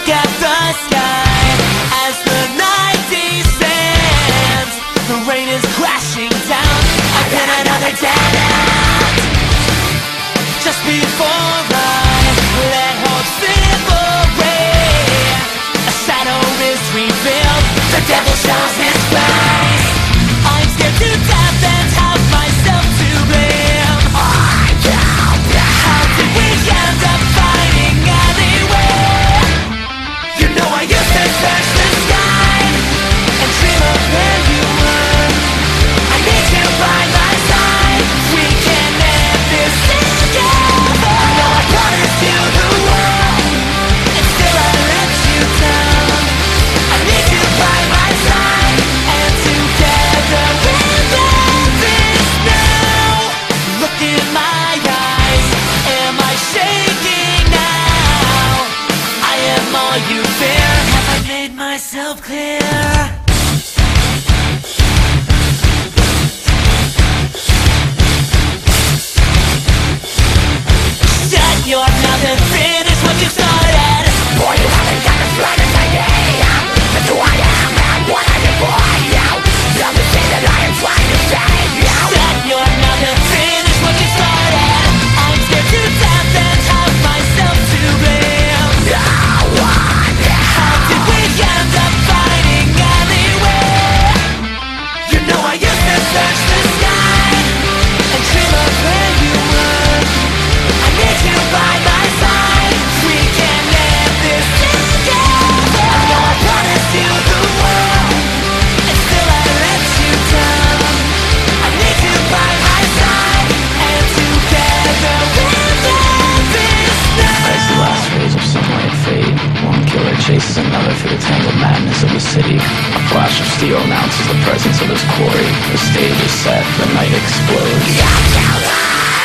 look at the sky as the night descends. The rain is crashing down. I've been another dead end. Just before I let hope slip away, a shadow is revealed. The devil shows his face. I'm scared to death and have myself to blame. How did we end up fighting anyway? You know I used to search the sky and dream of where you were. I need you by my side. We can end this together. I know I promised you the world, and still I let you down. I need you by my side, and together we'll end this now. Look in my eyes, am I shaking now? I am all you fear. Have I made myself clear? Shut your mouth and finish what you started. Boy, you haven't got the slightest idea. That's who I am and what I did for you. You're the thing that I am trying to save you. Shut your mouth and finish what you started. I'm scared to death and have myself to blame. How did we end up fighting anyway? You know I used to search the sky and dream of where you were. I need you by my side. We can end this together. I know I promised you the world, and still I let you down. I need you by my side, and together we'll end this now. As the last rays of sunlight fade, one killer chases another through the tangled madness of the city. A flash of steel announces the presence of his quarry. The stage is set, the night explodes.